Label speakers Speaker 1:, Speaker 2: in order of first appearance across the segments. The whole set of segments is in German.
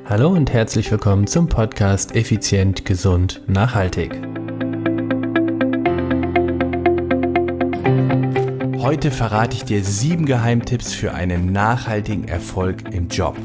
Speaker 1: Hallo und herzlich willkommen zum Podcast Effizient, Gesund, Nachhaltig. Heute verrate ich dir 7 Geheimtipps für einen nachhaltigen Erfolg im Job.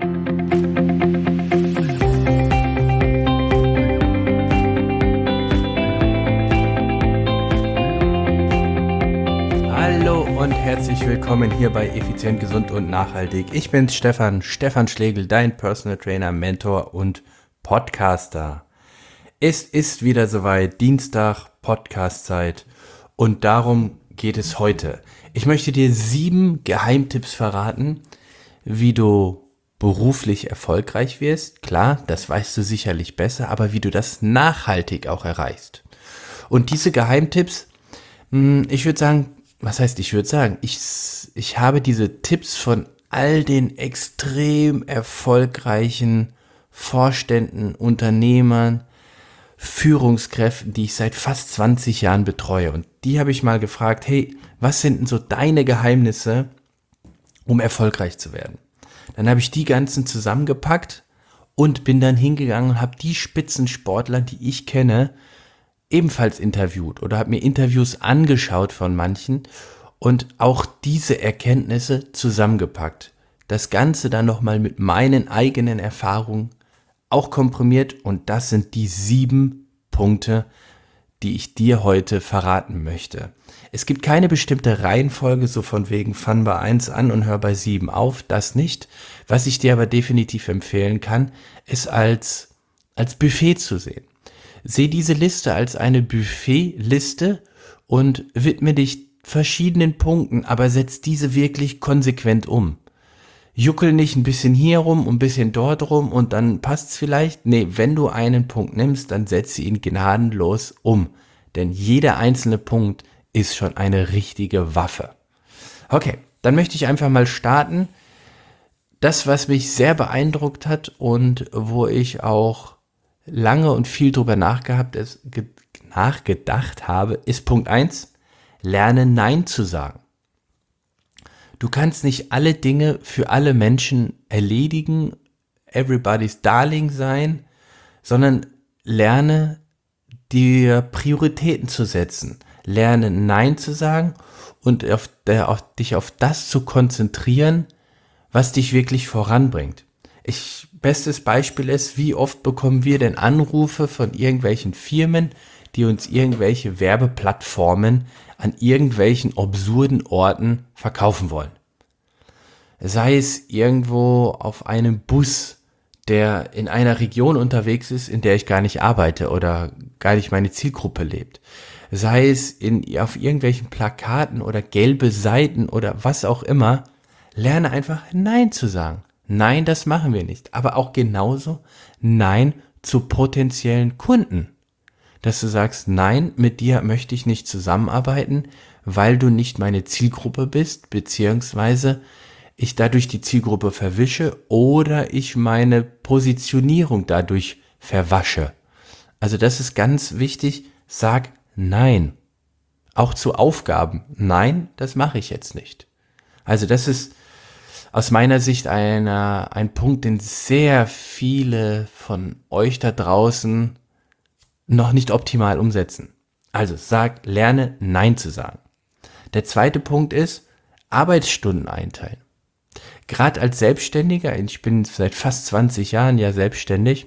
Speaker 1: Hallo und herzlich willkommen hier bei Effizient, Gesund und Nachhaltig. Ich bin's Stefan Schlegel, dein Personal Trainer, Mentor und Podcaster. Es ist wieder soweit, Dienstag, Podcastzeit und darum geht es heute. Ich möchte dir 7 Geheimtipps verraten, wie du beruflich erfolgreich wirst. Klar, das weißt du sicherlich besser, aber wie du das nachhaltig auch erreichst. Und diese Geheimtipps, ich habe diese Tipps von all den extrem erfolgreichen Vorständen, Unternehmern, Führungskräften, die ich seit fast 20 Jahren betreue. Und die habe ich mal gefragt, hey, was sind denn so deine Geheimnisse, um erfolgreich zu werden? Dann habe ich die ganzen zusammengepackt und bin dann hingegangen und habe die Spitzensportler, die ich kenne, ebenfalls interviewt oder habe mir Interviews angeschaut von manchen und auch diese Erkenntnisse zusammengepackt. Das Ganze dann nochmal mit meinen eigenen Erfahrungen auch komprimiert und das sind die 7 Punkte, die ich dir heute verraten möchte. Es gibt keine bestimmte Reihenfolge, so von wegen fang bei 1 an und hör bei 7 auf, das nicht. Was ich dir aber definitiv empfehlen kann, ist als Buffet zu sehen. Seh diese Liste als eine Buffetliste und widme dich verschiedenen Punkten, aber setz diese wirklich konsequent um. Juckel nicht ein bisschen hier rum und ein bisschen dort rum und dann passt's vielleicht. Nee, wenn du einen Punkt nimmst, dann setze ihn gnadenlos um. Denn jeder einzelne Punkt ist schon eine richtige Waffe. Okay, dann möchte ich einfach mal starten. Das, was mich sehr beeindruckt hat und wo ich auch lange und viel drüber nachgedacht habe, ist Punkt 1, lerne Nein zu sagen. Du kannst nicht alle Dinge für alle Menschen erledigen, everybody's darling sein, sondern lerne dir Prioritäten zu setzen. Lerne Nein zu sagen und dich auf das zu konzentrieren, was dich wirklich voranbringt. Bestes Beispiel ist, wie oft bekommen wir denn Anrufe von irgendwelchen Firmen, die uns irgendwelche Werbeplattformen an irgendwelchen absurden Orten verkaufen wollen. Sei es irgendwo auf einem Bus, der in einer Region unterwegs ist, in der ich gar nicht arbeite oder gar nicht meine Zielgruppe lebt. Sei es auf irgendwelchen Plakaten oder gelbe Seiten oder was auch immer, lerne einfach Nein zu sagen. Nein, das machen wir nicht. Aber auch genauso Nein zu potenziellen Kunden. Dass du sagst, nein, mit dir möchte ich nicht zusammenarbeiten, weil du nicht meine Zielgruppe bist, beziehungsweise ich dadurch die Zielgruppe verwische oder ich meine Positionierung dadurch verwasche. Also das ist ganz wichtig, sag nein. Auch zu Aufgaben, nein, das mache ich jetzt nicht. Also das ist aus meiner Sicht ein Punkt, den sehr viele von euch da draußen noch nicht optimal umsetzen. Also lerne Nein zu sagen. Der zweite Punkt ist, Arbeitsstunden einteilen. Gerade als Selbstständiger, ich bin seit fast 20 Jahren ja selbstständig,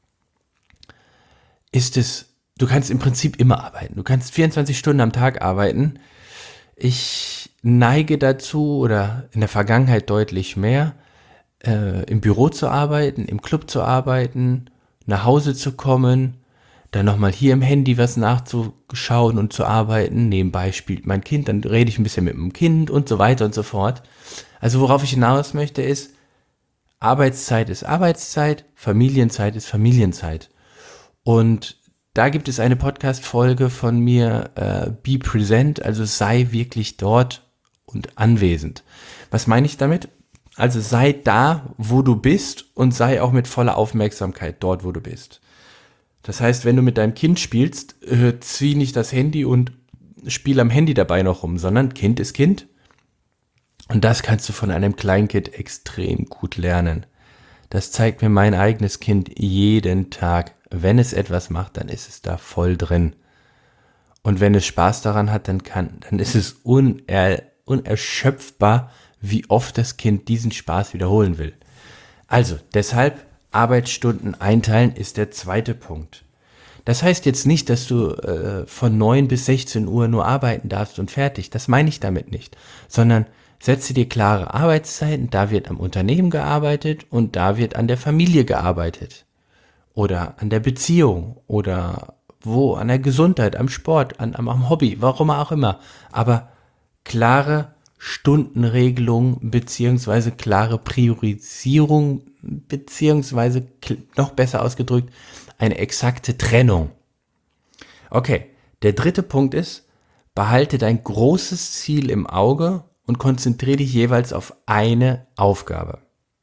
Speaker 1: du kannst im Prinzip immer arbeiten. Du kannst 24 Stunden am Tag arbeiten. Ich neige dazu oder in der Vergangenheit deutlich mehr, im Büro zu arbeiten, im Club zu arbeiten, nach Hause zu kommen, dann nochmal hier im Handy was nachzuschauen und zu arbeiten. Nebenbei spielt mein Kind, dann rede ich ein bisschen mit dem Kind und so weiter und so fort. Also worauf ich hinaus möchte ist, Arbeitszeit ist Arbeitszeit, Familienzeit ist Familienzeit. Und da gibt es eine Podcast-Folge von mir, Be Present, also sei wirklich dort und anwesend. Was meine ich damit? Also sei da, wo du bist und sei auch mit voller Aufmerksamkeit dort, wo du bist. Das heißt, wenn du mit deinem Kind spielst, zieh nicht das Handy und spiel am Handy dabei noch rum, sondern Kind ist Kind. Und das kannst du von einem Kleinkind extrem gut lernen. Das zeigt mir mein eigenes Kind jeden Tag. Wenn es etwas macht, dann ist es da voll drin. Und wenn es Spaß daran hat, dann ist es unerschöpfbar, wie oft das Kind diesen Spaß wiederholen will. Also, deshalb Arbeitsstunden einteilen ist der zweite Punkt. Das heißt jetzt nicht, dass du von 9 bis 16 Uhr nur arbeiten darfst und fertig. Das meine ich damit nicht. Sondern setze dir klare Arbeitszeiten. Da wird am Unternehmen gearbeitet und da wird an der Familie gearbeitet. Oder an der Beziehung. Oder an der Gesundheit, am Sport, am Hobby, warum auch immer. Aber klare Stundenregelung beziehungsweise klare Priorisierung beziehungsweise noch besser ausgedrückt, eine exakte Trennung. Okay, der dritte Punkt ist, behalte dein großes Ziel im Auge und konzentriere dich jeweils auf eine Aufgabe.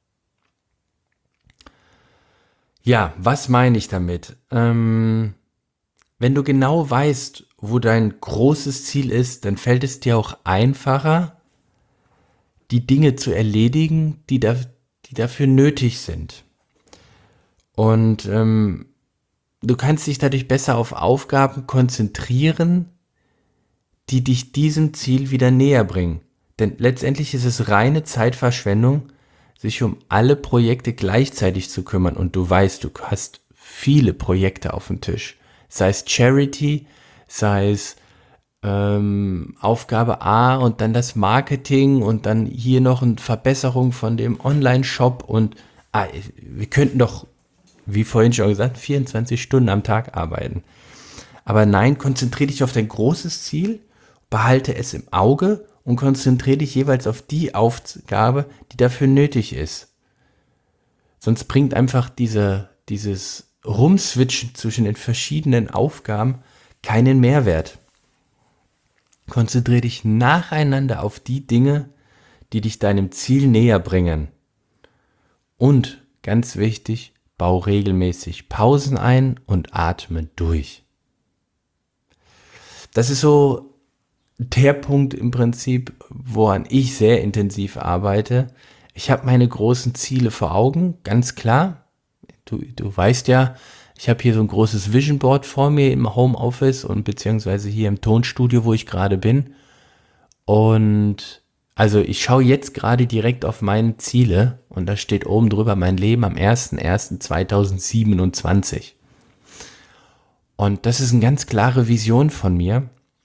Speaker 1: Ja, was meine ich damit? Wenn du genau weißt, wo dein großes Ziel ist, dann fällt es dir auch einfacher, die Dinge zu erledigen, die dafür nötig sind. Und du kannst dich dadurch besser auf Aufgaben konzentrieren, die dich diesem Ziel wieder näher bringen. Denn letztendlich ist es reine Zeitverschwendung, sich um alle Projekte gleichzeitig zu kümmern. Und du weißt, du hast viele Projekte auf dem Tisch. Sei es Charity, sei es Aufgabe A und dann das Marketing und dann hier noch eine Verbesserung von dem Online-Shop und wir könnten doch, wie vorhin schon gesagt, 24 Stunden am Tag arbeiten. Aber nein, konzentriere dich auf dein großes Ziel, behalte es im Auge und konzentriere dich jeweils auf die Aufgabe, die dafür nötig ist. Sonst bringt einfach dieses Rumswitchen zwischen den verschiedenen Aufgaben keinen Mehrwert. Konzentriere dich nacheinander auf die Dinge, die dich deinem Ziel näher bringen. Und, ganz wichtig, bau regelmäßig Pausen ein und atme durch. Das ist so der Punkt im Prinzip, woran ich sehr intensiv arbeite. Ich habe meine großen Ziele vor Augen, ganz klar. Du weißt ja, ich habe hier so ein großes Vision Board vor mir im Homeoffice und beziehungsweise hier im Tonstudio, wo ich gerade bin. Und also ich schaue jetzt gerade direkt auf meine Ziele und da steht oben drüber mein Leben am 01.01.2027. Und das ist eine ganz klare Vision von mir.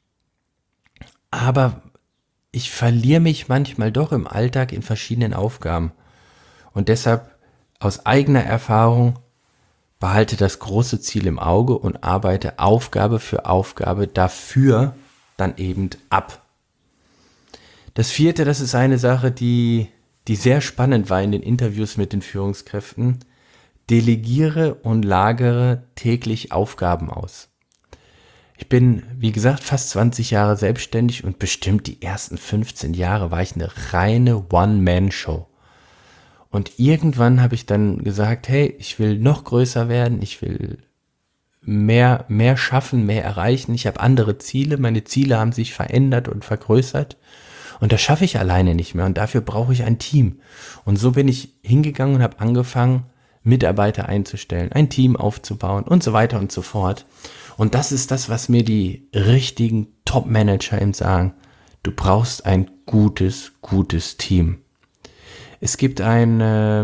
Speaker 1: Aber ich verliere mich manchmal doch im Alltag in verschiedenen Aufgaben. Und deshalb aus eigener Erfahrung behalte das große Ziel im Auge und arbeite Aufgabe für Aufgabe dafür dann eben ab. Das vierte, das ist eine Sache, die sehr spannend war in den Interviews mit den Führungskräften. Delegiere und lagere täglich Aufgaben aus. Ich bin, wie gesagt, fast 20 Jahre selbstständig und bestimmt die ersten 15 Jahre war ich eine reine One-Man-Show. Und irgendwann habe ich dann gesagt, hey, ich will noch größer werden, ich will mehr schaffen, mehr erreichen. Ich habe andere Ziele, meine Ziele haben sich verändert und vergrößert. Und das schaffe ich alleine nicht mehr und dafür brauche ich ein Team. Und so bin ich hingegangen und habe angefangen, Mitarbeiter einzustellen, ein Team aufzubauen und so weiter und so fort. Und das ist das, was mir die richtigen Top-Manager eben sagen. Du brauchst ein gutes Team. Es gibt ein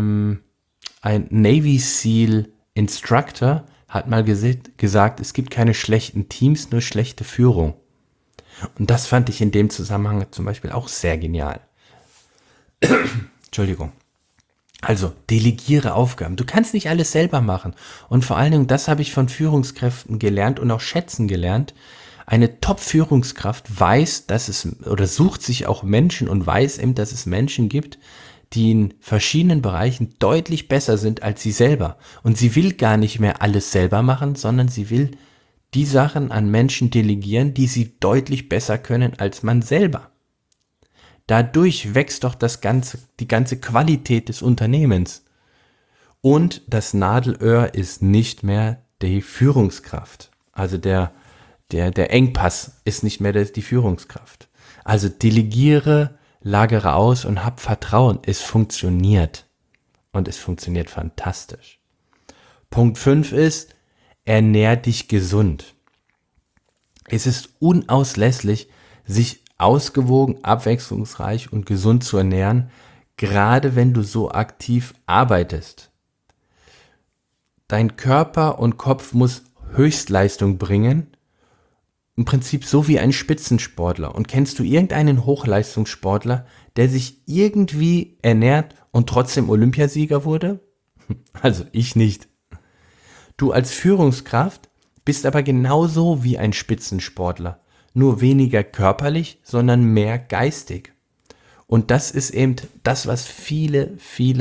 Speaker 1: Navy SEAL Instructor, hat mal gesagt, es gibt keine schlechten Teams, nur schlechte Führung. Und das fand ich in dem Zusammenhang zum Beispiel auch sehr genial. Entschuldigung. Also, delegiere Aufgaben. Du kannst nicht alles selber machen. Und vor allen Dingen, das habe ich von Führungskräften gelernt und auch schätzen gelernt. Eine Top-Führungskraft weiß, dass es, oder sucht sich auch Menschen und weiß eben, dass es Menschen gibt, die in verschiedenen Bereichen deutlich besser sind als sie selber. Und sie will gar nicht mehr alles selber machen, sondern sie will die Sachen an Menschen delegieren, die sie deutlich besser können als man selber. Dadurch wächst doch die ganze Qualität des Unternehmens. Und das Nadelöhr ist nicht mehr die Führungskraft. Also der Engpass ist nicht mehr die Führungskraft. Also delegiere, lagere aus und hab Vertrauen. Es funktioniert. Und es funktioniert fantastisch. Punkt 5 ist, ernähr dich gesund. Es ist unauslässlich, sich ausgewogen, abwechslungsreich und gesund zu ernähren, gerade wenn du so aktiv arbeitest. Dein Körper und Kopf muss Höchstleistung bringen, im Prinzip so wie ein Spitzensportler. Und kennst du irgendeinen Hochleistungssportler, der sich irgendwie ernährt und trotzdem Olympiasieger wurde? Also ich nicht. Du als Führungskraft bist aber genauso wie ein Spitzensportler, nur weniger körperlich, sondern mehr geistig. Und das ist eben das, was viele,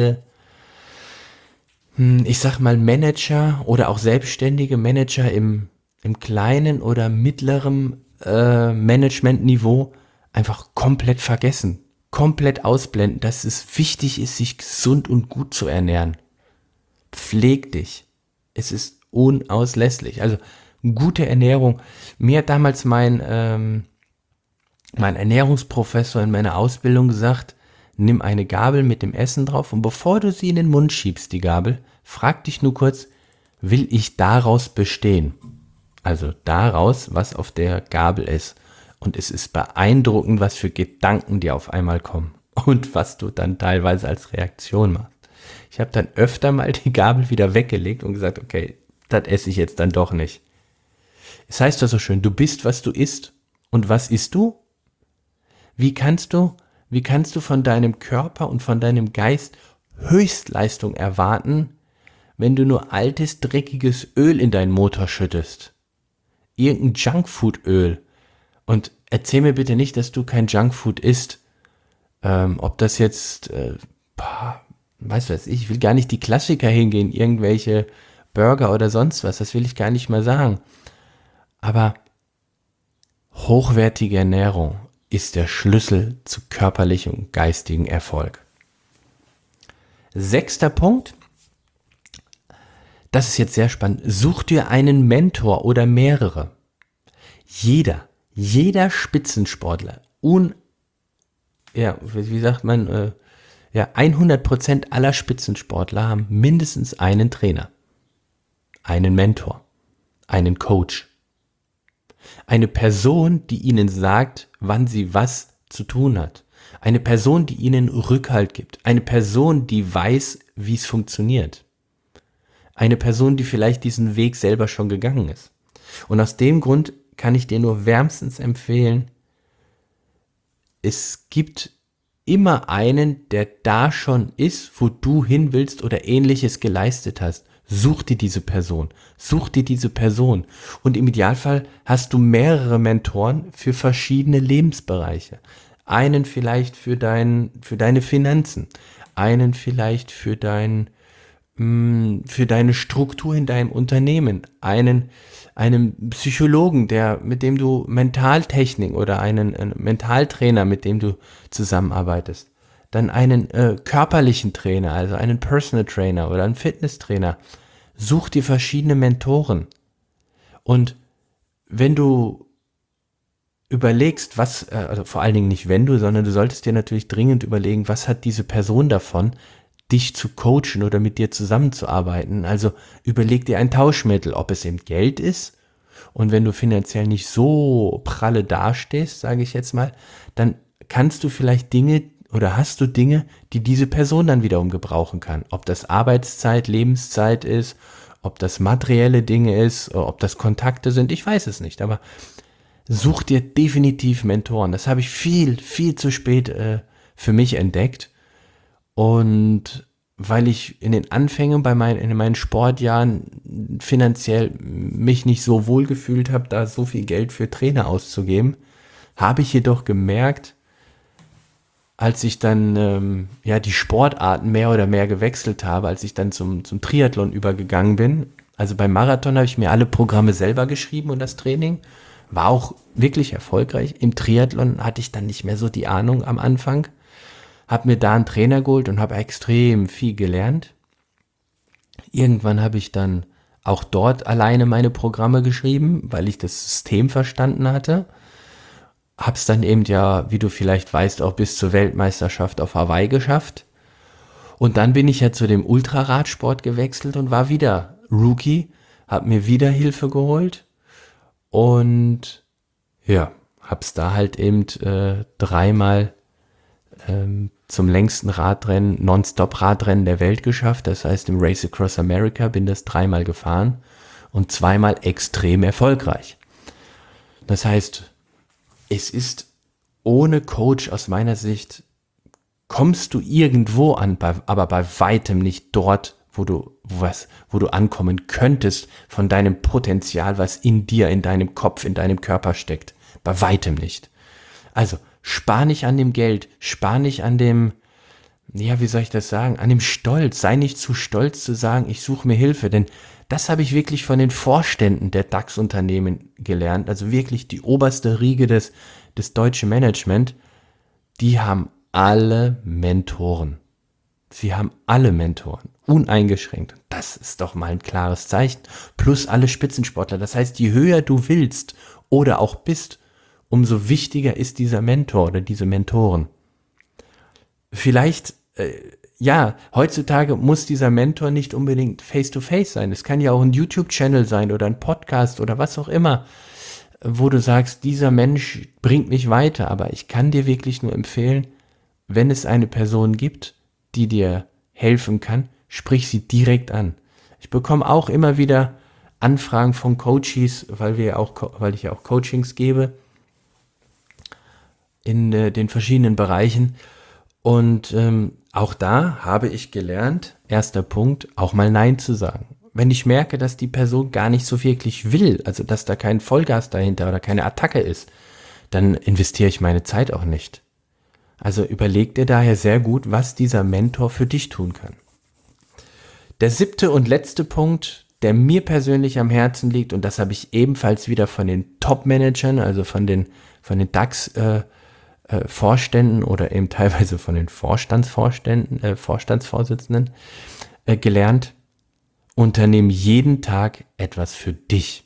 Speaker 1: ich sag mal Manager oder auch selbstständige Manager im kleinen oder mittleren Managementniveau einfach komplett vergessen, komplett ausblenden, dass es wichtig ist, sich gesund und gut zu ernähren. Pfleg dich. Es ist unauslässlich. Also gute Ernährung. Mir hat damals mein Ernährungsprofessor in meiner Ausbildung gesagt, nimm eine Gabel mit dem Essen drauf und bevor du sie in den Mund schiebst, die Gabel, frag dich nur kurz, will ich daraus bestehen? Also daraus, was auf der Gabel ist. Und es ist beeindruckend, was für Gedanken dir auf einmal kommen und was du dann teilweise als Reaktion machst. Ich habe dann öfter mal die Gabel wieder weggelegt und gesagt, okay, das esse ich jetzt dann doch nicht. Es heißt doch so schön, du bist, was du isst. Und was isst du? Wie kannst du von deinem Körper und von deinem Geist Höchstleistung erwarten, wenn du nur altes, dreckiges Öl in deinen Motor schüttest? Irgendein Junkfood-Öl. Und erzähl mir bitte nicht, dass du kein Junkfood isst. Ob das jetzt, weißt du was, ich will gar nicht die Klassiker hingehen, irgendwelche Burger oder sonst was, das will ich gar nicht mal sagen. Aber hochwertige Ernährung ist der Schlüssel zu körperlichem und geistigem Erfolg. 6. Punkt, das ist jetzt sehr spannend, such dir einen Mentor oder mehrere. Jeder Spitzensportler, wie sagt man, 100% aller Spitzensportler haben mindestens einen Trainer, einen Mentor, einen Coach. Eine Person, die ihnen sagt, wann sie was zu tun hat. Eine Person, die ihnen Rückhalt gibt. Eine Person, die weiß, wie es funktioniert. Eine Person, die vielleicht diesen Weg selber schon gegangen ist. Und aus dem Grund kann ich dir nur wärmstens empfehlen, es gibt immer einen, der da schon ist, wo du hin willst oder Ähnliches geleistet hast. Such dir diese Person. Und im Idealfall hast du mehrere Mentoren für verschiedene Lebensbereiche. Einen vielleicht für deine Finanzen, einen vielleicht für deine Struktur in deinem Unternehmen, einen Psychologen, mit dem du Mentaltechnik oder einen Mentaltrainer, mit dem du zusammenarbeitest. Dann einen körperlichen Trainer, also einen Personal Trainer oder einen Fitnesstrainer. Such dir verschiedene Mentoren. Und wenn du überlegst, also vor allen Dingen nicht wenn du, sondern du solltest dir natürlich dringend überlegen, was hat diese Person davon, dich zu coachen oder mit dir zusammenzuarbeiten. Also überleg dir ein Tauschmittel, ob es eben Geld ist. Und wenn du finanziell nicht so pralle dastehst, sage ich jetzt mal, dann kannst du vielleicht hast du Dinge, die diese Person dann wiederum gebrauchen kann. Ob das Arbeitszeit, Lebenszeit ist, ob das materielle Dinge ist, ob das Kontakte sind, ich weiß es nicht. Aber such dir definitiv Mentoren. Das habe ich viel zu spät für mich entdeckt. Und weil ich in den Anfängen in meinen Sportjahren finanziell mich nicht so wohl gefühlt habe, da so viel Geld für Trainer auszugeben, habe ich jedoch gemerkt, als ich dann die Sportarten mehr oder mehr gewechselt habe, als ich dann zum Triathlon übergegangen bin. Also beim Marathon habe ich mir alle Programme selber geschrieben und das Training war auch wirklich erfolgreich. Im Triathlon hatte ich dann nicht mehr so die Ahnung am Anfang. Habe mir da einen Trainer geholt und habe extrem viel gelernt. Irgendwann habe ich dann auch dort alleine meine Programme geschrieben, weil ich das System verstanden hatte. Hab's dann eben wie du vielleicht weißt, auch bis zur Weltmeisterschaft auf Hawaii geschafft. Und dann bin ich ja zu dem Ultraradsport gewechselt und war wieder Rookie, habe mir wieder Hilfe geholt und ja, hab's da halt eben dreimal zum längsten Radrennen, Non-Stop-Radrennen der Welt geschafft. Das heißt, im Race Across America bin das dreimal gefahren und zweimal extrem erfolgreich. Das heißt, es ist ohne Coach aus meiner Sicht, kommst du irgendwo an, aber bei weitem nicht dort, wo du ankommen könntest von deinem Potenzial, was in dir, in deinem Kopf, in deinem Körper steckt. Bei weitem nicht. Also, spar nicht an dem Geld, spar nicht an dem, ja, wie soll ich das sagen, an dem Stolz. Sei nicht zu stolz zu sagen, ich suche mir Hilfe, denn das habe ich wirklich von den Vorständen der DAX-Unternehmen gelernt, also wirklich die oberste Riege des deutschen Management, die haben alle Mentoren. Sie haben alle Mentoren, uneingeschränkt. Das ist doch mal ein klares Zeichen. Plus alle Spitzensportler. Das heißt, je höher du willst oder auch bist, umso wichtiger ist dieser Mentor oder diese Mentoren. Vielleicht, ja, heutzutage muss dieser Mentor nicht unbedingt face-to-face sein. Es kann ja auch ein YouTube-Channel sein oder ein Podcast oder was auch immer, wo du sagst, dieser Mensch bringt mich weiter. Aber ich kann dir wirklich nur empfehlen, wenn es eine Person gibt, die dir helfen kann, sprich sie direkt an. Ich bekomme auch immer wieder Anfragen von Coaches, weil ich ja auch Coachings gebe in den verschiedenen Bereichen. Und auch da habe ich gelernt, erster Punkt, auch mal Nein zu sagen. Wenn ich merke, dass die Person gar nicht so wirklich will, also dass da kein Vollgas dahinter oder keine Attacke ist, dann investiere ich meine Zeit auch nicht. Also überleg dir daher sehr gut, was dieser Mentor für dich tun kann. Der 7. und letzte Punkt, der mir persönlich am Herzen liegt, und das habe ich ebenfalls wieder von den Top-Managern, also von den DAX-Vorständen oder eben teilweise von den Vorstandsvorsitzenden gelernt. Unternehm jeden Tag etwas für dich.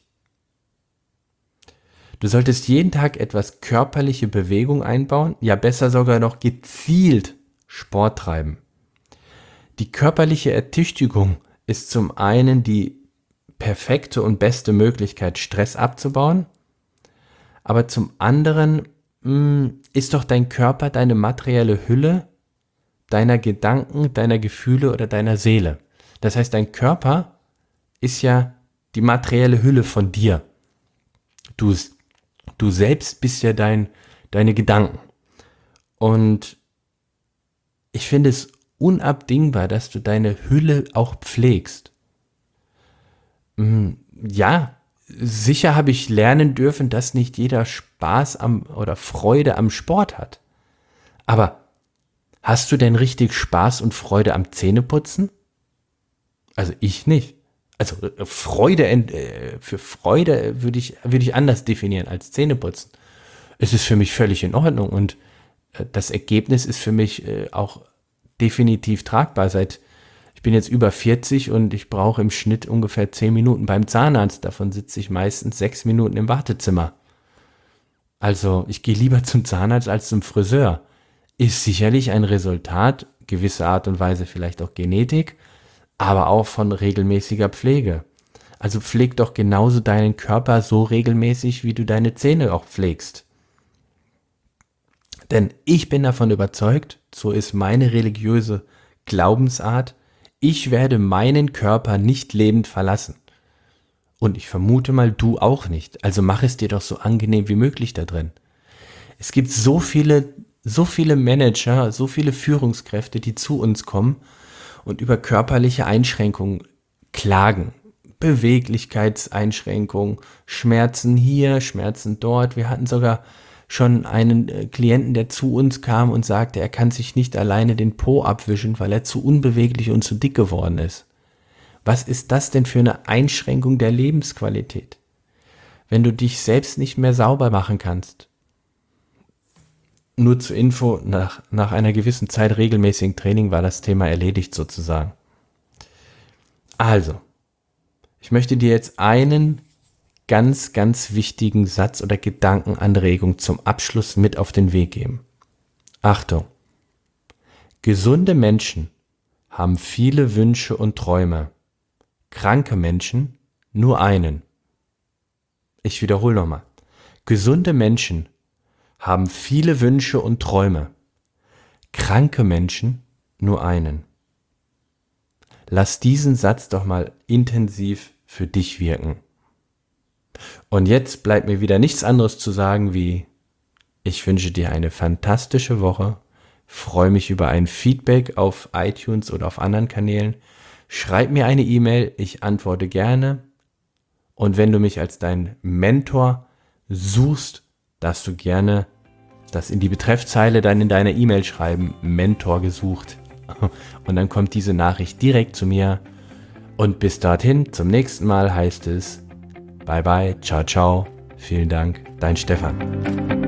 Speaker 1: Du solltest jeden Tag etwas körperliche Bewegung einbauen, ja besser sogar noch gezielt Sport treiben. Die körperliche Ertüchtigung ist zum einen die perfekte und beste Möglichkeit, Stress abzubauen, aber zum anderen ist doch dein Körper deine materielle Hülle deiner Gedanken, deiner Gefühle oder deiner Seele. Das heißt, dein Körper ist ja die materielle Hülle von dir. Du selbst bist ja deine Gedanken. Und ich finde es unabdingbar, dass du deine Hülle auch pflegst. Ja, sicher habe ich lernen dürfen, dass nicht jeder Spaß oder Freude am Sport hat. Aber hast du denn richtig Spaß und Freude am Zähneputzen? Also ich nicht. Also für Freude würde ich anders definieren als Zähneputzen. Es ist für mich völlig in Ordnung und das Ergebnis ist für mich auch definitiv tragbar. Ich bin jetzt über 40 und ich brauche im Schnitt ungefähr 10 Minuten beim Zahnarzt. Davon sitze ich meistens 6 Minuten im Wartezimmer. Also ich gehe lieber zum Zahnarzt als zum Friseur. Ist sicherlich ein Resultat, gewisser Art und Weise vielleicht auch Genetik, aber auch von regelmäßiger Pflege. Also pfleg doch genauso deinen Körper so regelmäßig, wie du deine Zähne auch pflegst. Denn ich bin davon überzeugt, so ist meine religiöse Glaubensart, ich werde meinen Körper nicht lebend verlassen. Und ich vermute mal, du auch nicht. Also mach es dir doch so angenehm wie möglich da drin. Es gibt so viele Manager, so viele Führungskräfte, die zu uns kommen und über körperliche Einschränkungen klagen. Beweglichkeitseinschränkungen, Schmerzen hier, Schmerzen dort. Wir hatten sogar schon einen Klienten, der zu uns kam und sagte, er kann sich nicht alleine den Po abwischen, weil er zu unbeweglich und zu dick geworden ist. Was ist das denn für eine Einschränkung der Lebensqualität? Wenn du dich selbst nicht mehr sauber machen kannst. Nur zur Info, nach einer gewissen Zeit regelmäßigen Training war das Thema erledigt sozusagen. Also, ich möchte dir jetzt einen ganz, ganz wichtigen Satz oder Gedankenanregung zum Abschluss mit auf den Weg geben. Achtung! Gesunde Menschen haben viele Wünsche und Träume. Kranke Menschen nur einen. Ich wiederhole nochmal. Gesunde Menschen haben viele Wünsche und Träume. Kranke Menschen nur einen. Lass diesen Satz doch mal intensiv für dich wirken. Und jetzt bleibt mir wieder nichts anderes zu sagen wie: Ich wünsche dir eine fantastische Woche, freue mich über ein Feedback auf iTunes oder auf anderen Kanälen. Schreib mir eine E-Mail, ich antworte gerne. Und wenn du mich als dein Mentor suchst, darfst du gerne das in die Betreffzeile dann in deiner E-Mail schreiben: Mentor gesucht. Und dann kommt diese Nachricht direkt zu mir. Und bis dorthin, zum nächsten Mal heißt es: Bye bye, ciao, ciao, vielen Dank, dein Stefan.